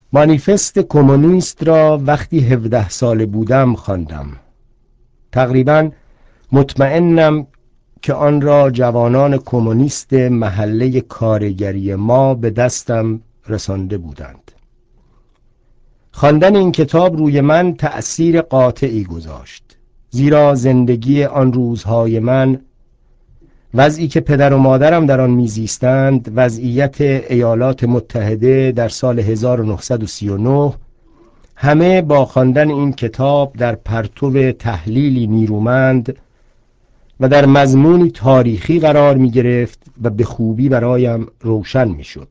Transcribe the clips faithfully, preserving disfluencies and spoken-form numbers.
مانیفست کمونیست را وقتی هفده ساله بودم خواندم. تقریباً مطمئنم که آن را جوانان کمونیست محله کارگری ما به دستم رسانده بودند. خواندن این کتاب روی من تأثیر قاطعی گذاشت، زیرا زندگی آن روزهای من، وضعی که پدر و مادرم در آن میزیستند، وضعیت ایالات متحده در سال هزار و نهصد و سی و نه، همه با خواندن این کتاب در پرتو تحلیلی نیرومند و در مضمونی تاریخی قرار می گرفت و به خوبی برایم روشن می شد.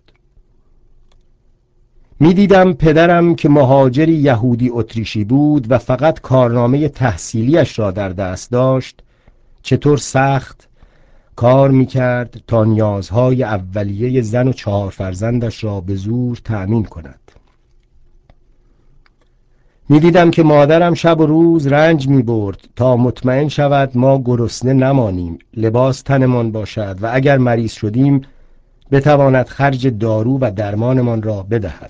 می دیدم پدرم که مهاجری یهودی اتریشی بود و فقط کارنامه تحصیلیش را در دست داشت، چطور سخت کار می کرد تا نیازهای اولیه زن و چهار فرزندش را به زور تأمین کند. می دیدم که مادرم شب و روز رنج می برد تا مطمئن شود ما گرسنه نمانیم، لباس تنمان باشد و اگر مریض شدیم بتواند خرج دارو و درمانمان را بدهد.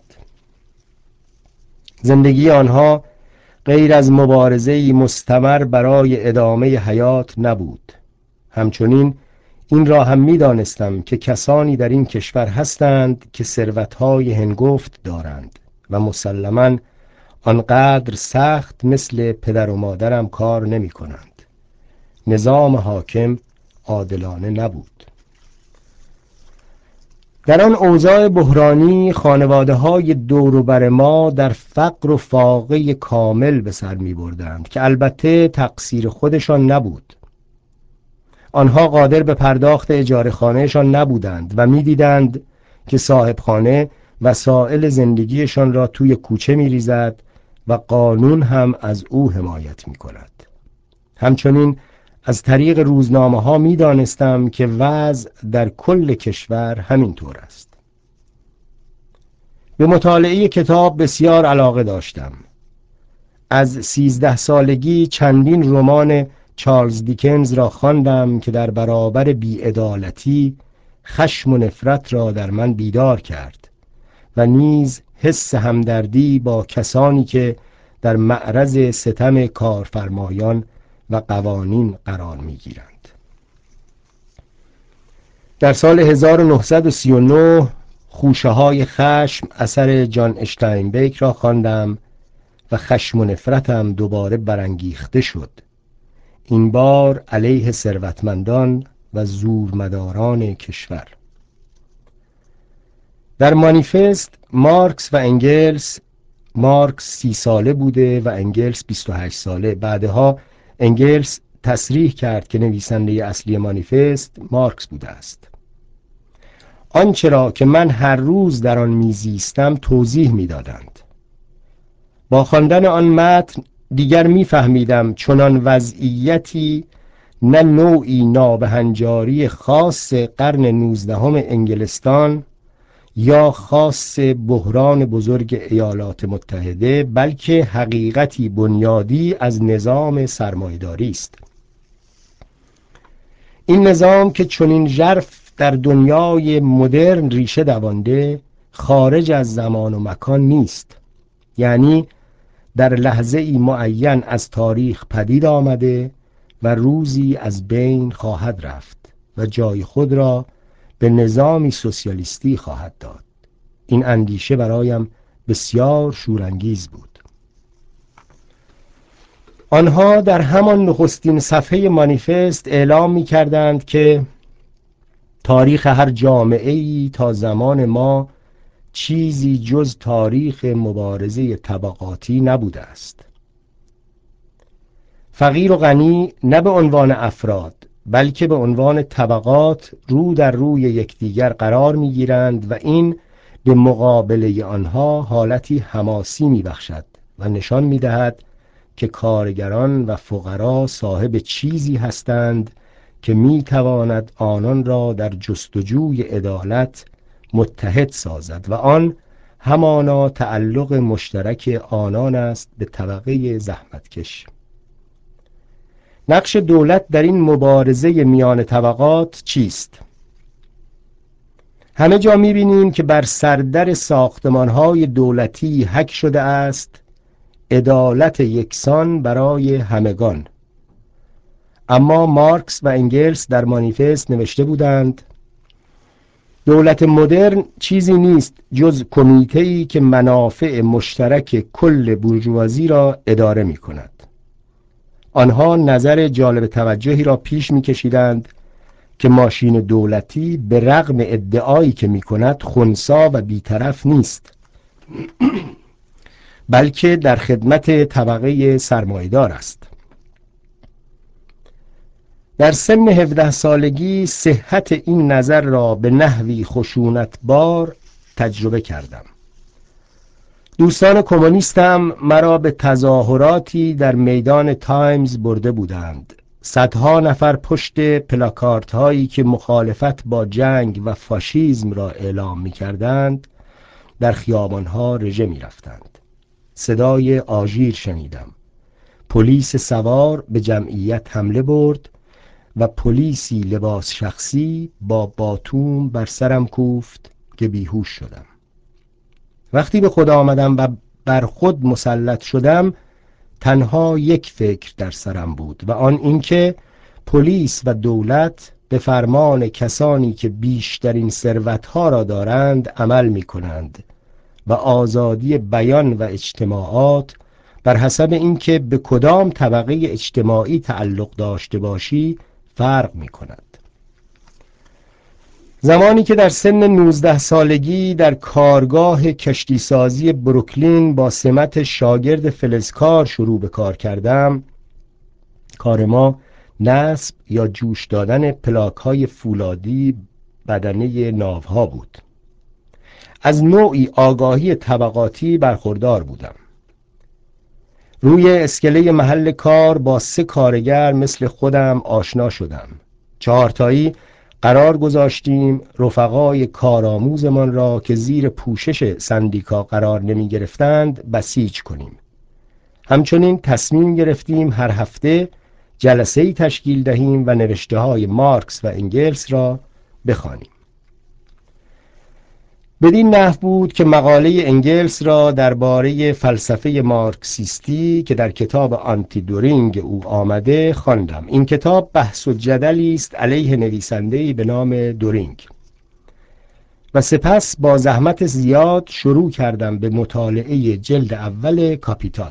زندگی آنها غیر از مبارزه‌ای مستمر برای ادامه حیات نبود. همچنین این را هم می دانستم که کسانی در این کشور هستند که ثروت‌های هنگفت دارند و مسلماً آنقدر سخت مثل پدر و مادرم کار نمی کنند. نظام حاکم عادلانه نبود. در آن اوضاع بحرانی خانواده های دور و بر ما در فقر و فاقه کامل به سر می بردند که البته تقصیر خودشان نبود. آنها قادر به پرداخت اجاره خانهشان نبودند و می دیدند که صاحب خانه وسایل زندگیشان را توی کوچه می ریزد و قانون هم از او حمایت می کند. همچنین از طریق روزنامه ها می دانستم که وضع در کل کشور همین طور است. به مطالعه کتاب بسیار علاقه داشتم. از سیزده سالگی چندین رمان چارلز دیکنز را خواندم که در برابر بی‌عدالتی خشم و نفرت را در من بیدار کرد و نیز حس همدردی با کسانی که در معرض ستم کارفرمایان و قوانین قرار می‌گیرند. در سال هزار و نهصد و سی و نه خوشه های خشم اثر جان اشتاینبک را خواندم و خشم و نفرتم دوباره برانگیخته شد، این بار علیه ثروتمندان و زورمداران کشور. در مانیفست مارکس و انگلس، مارکس سی ساله بوده و انگلس بیست و هشت ساله، بعدها انگلس تصریح کرد که نویسنده اصلی مانیفست مارکس بوده است. آنچه را که من هر روز در آن میزیستم توضیح میدادند. با خواندن آن متن دیگر میفهمیدم چنان وضعیتی نه نوعی نابهنجاری خاص قرن نوزدهم انگلستان یا خاص بحران بزرگ ایالات متحده، بلکه حقیقتی بنیادی از نظام سرمایه‌داری است. این نظام که چنین ژرف در دنیای مدرن ریشه دوانده، خارج از زمان و مکان نیست، یعنی در لحظه ای معین از تاریخ پدید آمده و روزی از بین خواهد رفت و جای خود را به نظامی سوسیالیستی خواهد داد. این اندیشه برایم بسیار شورانگیز بود. آنها در همان نخستین صفحه مانیفست اعلام می کردند که تاریخ هر جامعه‌ای تا زمان ما چیزی جز تاریخ مبارزه طبقاتی نبوده است. فقیر و غنی نه به عنوان افراد بلکه به عنوان طبقات رو در روی یکدیگر قرار می گیرند و این به مقابله آنها حالتی حماسی می بخشد و نشان می دهد که کارگران و فقرا صاحب چیزی هستند که می تواند آنان را در جستجوی عدالت متحد سازد و آن همانا تعلق مشترک آنان است به طبقه زحمتکش. نقش دولت در این مبارزه میان طبقات چیست؟ همه جا می‌بینیم که بر سردر ساختمان‌های دولتی حک شده است عدالت یکسان برای همگان. اما مارکس و انگلس در مانیفست نوشته بودند دولت مدرن چیزی نیست جز کمیته‌ای که منافع مشترک کل بورژوازی را اداره می‌کند. آنها نظر جالب توجهی را پیش می‌کشیدند که ماشین دولتی به رغم ادعایی که می‌کند خنثی و بی‌طرف نیست، بلکه در خدمت طبقه سرمایه‌دار است. در سن هفده سالگی صحت این نظر را به نحوی خشونتبار تجربه کردم. دوستان کمونیستم مرا به تظاهراتی در میدان تایمز برده بودند. صدها نفر پشت پلاکارت هایی که مخالفت با جنگ و فاشیسم را اعلام می کردند در خیابان ها رژه می رفتند. صدای آژیر شنیدم. پلیس سوار به جمعیت حمله برد و پلیسی لباس شخصی با باتوم بر سرم کوفت که بیهوش شدم. وقتی به خود آمدم و بر خود مسلط شدم تنها یک فکر در سرم بود و آن اینکه پلیس و دولت به فرمان کسانی که بیشترین ثروت‌ها را دارند عمل می‌کنند و آزادی بیان و اجتماعات بر حسب اینکه به کدام طبقه اجتماعی تعلق داشته باشی فرق می‌کند. زمانی که در سن نوزده سالگی در کارگاه کشتیسازی بروکلین با سمت شاگرد فلزکار شروع به کار کردم، کار ما نصب یا جوش دادن پلاک‌های فولادی بدنه ناوها بود. از نوعی آگاهی طبقاتی برخوردار بودم. روی اسکله محل کار با سه کارگر مثل خودم آشنا شدم. چهارتایی قرار گذاشتیم رفقای کارآموزمان را که زیر پوشش سندیکا قرار نمی گرفتند بسیج کنیم. همچنین تصمیم گرفتیم هر هفته جلسه‌ای تشکیل دهیم و نوشته های مارکس و انگلس را بخوانیم. بدین نحو بود که مقاله انگلس را درباره فلسفه مارکسیستی که در کتاب آنتی دورینگ او آمده خواندم. این کتاب بحث و جدلی است علیه نویسنده‌ای به نام دورینگ و سپس با زحمت زیاد شروع کردم به مطالعه جلد اول کاپیتال.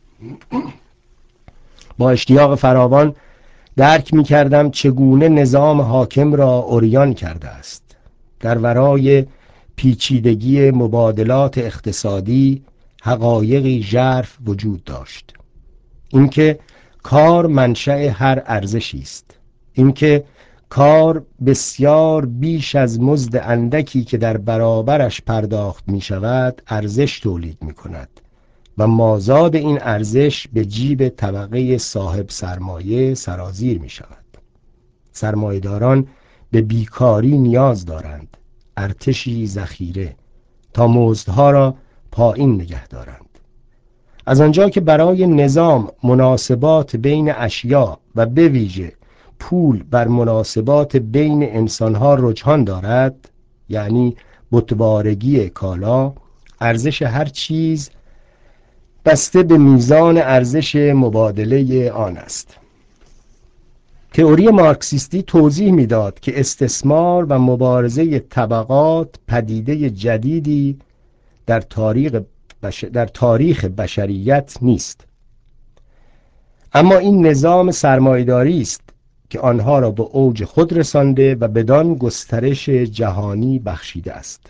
با اشتیاق فراوان درک می کردم چگونه نظام حاکم را عریان کرده است. در ورای پیچیدگی مبادلات اقتصادی حقایقی ژرف وجود داشت. اینکه کار منشأ هر ارزشی است، اینکه کار بسیار بیش از مزد اندکی که در برابرش پرداخت می شود ارزش تولید می کند و مازاد این ارزش به جیب طبقه صاحب سرمایه سرازیر می شود. سرمایه‌داران به بیکاری نیاز دارند، ارتشی ذخیره، تا مزدها را پایین نگه دارند. از آنجا که برای نظام مناسبات بین اشیا و به ویژه پول بر مناسبات بین انسانها رجحان دارد، یعنی بتوارگی کالا، ارزش هر چیز بسته به میزان ارزش مبادله آن است. تئوری مارکسیستی توضیح می‌داد که استثمار و مبارزه طبقات پدیده جدیدی در تاریخ بش... در تاریخ بشریت نیست، اما این نظام سرمایه‌داری است که آنها را به اوج خود رسانده و بدان گسترش جهانی بخشیده است.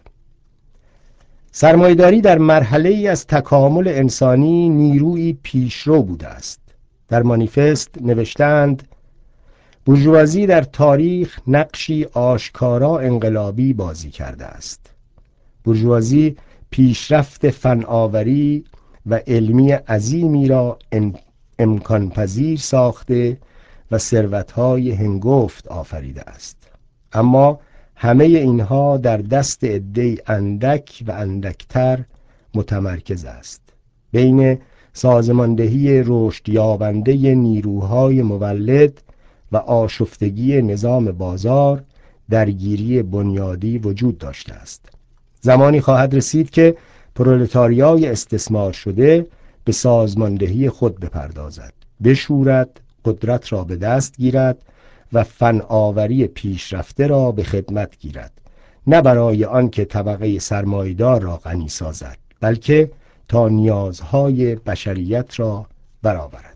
سرمایه‌داری در مرحله‌ای از تکامل انسانی نیروی پیشرو بوده است. در مانیفست نوشتند بورژوازی در تاریخ نقشی آشکارا انقلابی بازی کرده است. بورژوازی پیشرفت فناوری و علمی عظیمی را امکان پذیر ساخته و ثروت‌های هنگفت آفریده است، اما همه اینها در دست عده‌ای اندک و اندکتر متمرکز است. بین سازماندهی رشد یابنده نیروهای مولد و آشفتگی نظام بازار درگیری بنیادی وجود داشته است. زمانی خواهد رسید که پرولتاریای استثمار شده به سازماندهی خود بپردازد، بشورد، قدرت را به دست گیرد و فناوری پیشرفته را به خدمت گیرد، نه برای آن که طبقه سرمایه‌دار را غنی سازد، بلکه تا نیازهای بشریت را برآورد.